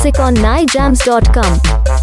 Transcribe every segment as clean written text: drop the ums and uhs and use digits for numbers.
music on nijams.com.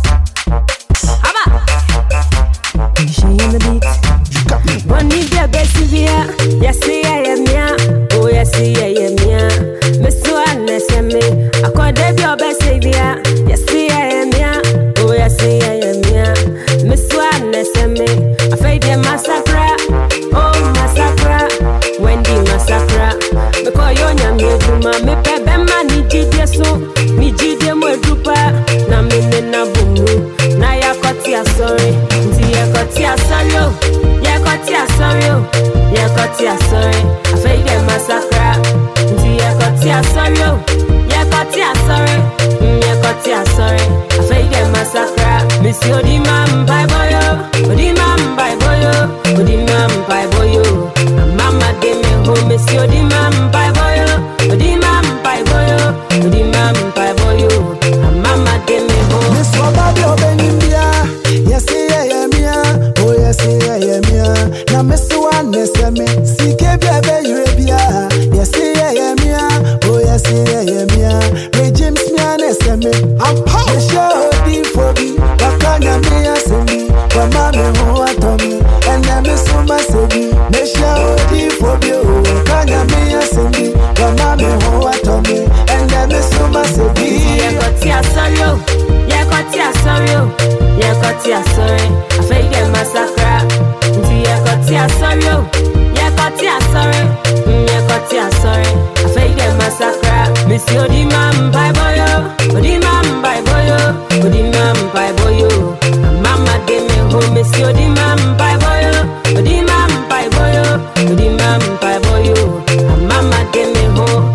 Bonnie the Bessivia, yes, I am ya. Oh, yes, I am ya. Miss One, me. I call Debbie your Bessivia, yes, I am ya. Oh, yes, I am ya. Miss One, me. I fade the massacre. Oh, massacre. Wendy massacre. Because you're young, me pebe mani did so. Me did them with Dupa. Na me na boom. Na ya kotia sorry. Tia kotia sorry. Yakotia sorry, I fake a massacre. Yakotia sorry, Yakotia sorry, Yakotia sorry, I fake a massacre. Monsieur di mam by boyo, di mam by boyo, di mam by boyo. Mama gave me home, Monsieur di mam by boyo, di mam by boyo, di mam by boyo. Mama gave me home. Miss Wababio Benibia, yes, I am here. Oh, yes, I am here. Now, Miss One, me, CK Baby Arabia, yes, I am here. Oh, yes, I am here. Ray James, me, I'm power. Show the phobia, Bakana, me, as me, but Mamma, who are Tommy, and then Miss Uma Sebi. Me show the phobia, Bakana, me, as me, but Mamma, who are Tommy, and then Miss Uma Sebi. Yakotia sorry, Yakotia sorry, Yakotia sorry, I fake a massacre. Yakotia sorry, Yakotia sorry, Yakotia sorry, I fake a massacre. Monsieur di mam by boyo, di mam by boyo, di mam by boyo. Mama gave me home, Monsieur di mam by boyo, di mam by boyo, di mam by boyo. Mama gave me home.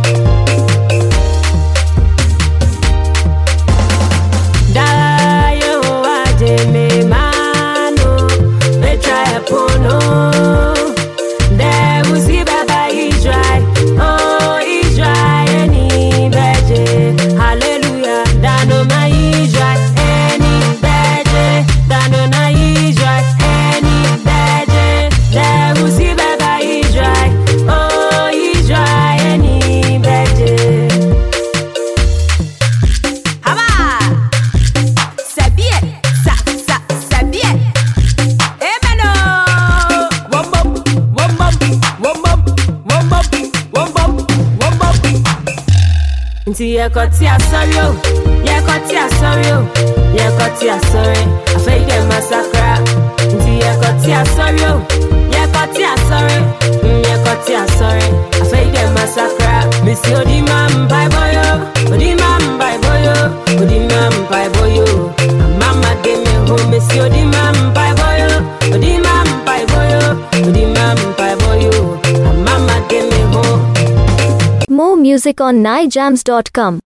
Yakotia sorry, Yakotia sorry, Yakotia sorry, I fake a massacre. Yakotia sorry, Yakotia sorry, Yakotia sorry, I fake a massacre. Monsieur di mam by boyo, di mam by boyo, di mam by boyo. Mama gave me home, Monsieur di mam by boyo, di mam by boyo, di mam by boyo. Mama gave me home. More music on nijams.com.